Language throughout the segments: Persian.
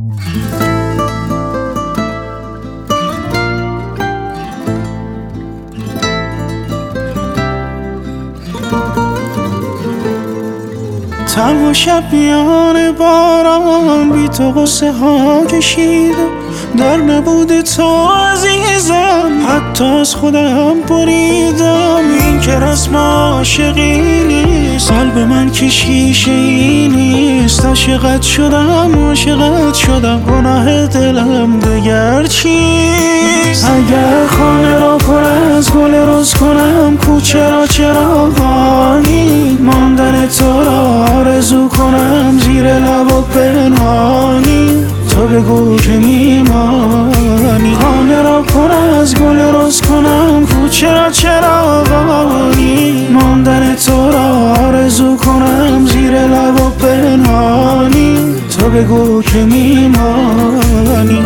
تنها شب میان باران بی تو قصه ها کشیدم، در نبود تو عزیزم حتی از خودم بریدم. این که رسم عاشقی نیست، قلب من که شیشه ای نیست. عاشقت شدم گناه دلم دگر چیست؟ اگر خانه را پر از گل رز کنم، کوچه را چراغانی، ماندن تو را آرزو کنم زیر لب و پنهانی. تو بگو که میمانی. خانه را پر از گل رز کنم، کوچه را چراغانی، ماندن تو را آرزو کنم زیر لب و پنهانی. تو بگو که میمانی.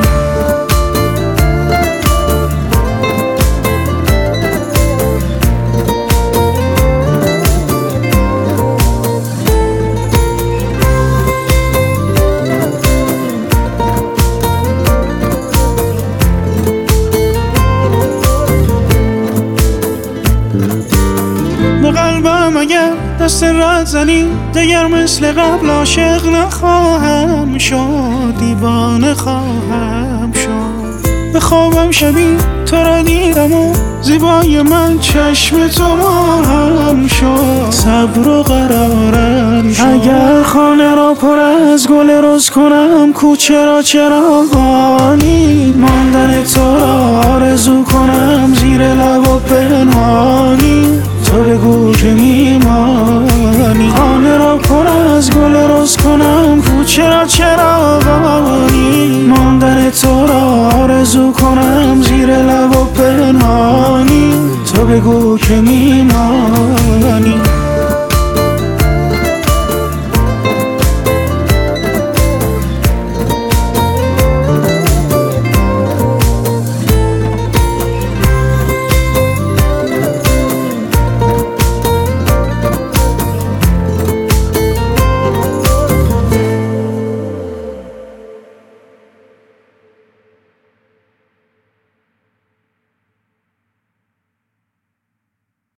به قلبم اگر دست رد زنی، دیگر مثل قبل عاشق نخواهم شد، دیوانه خواهم شد. به خوابم شبی تو را دیدم و زیبای من چشم تو ماهم شد، صبر و قرارم شد. اگر خانه را پر از گل رز کنم، کوچه را چراغانی، ماندن تو را آرزو کنم زیر لب و پنهانی. تو بگو که میمانی. خانه را پر از گل رز کنم، کوچه را چراغانی، ماندن تو را آرزو کنم زیر لب و پنهانی. تو بگو که میمانی.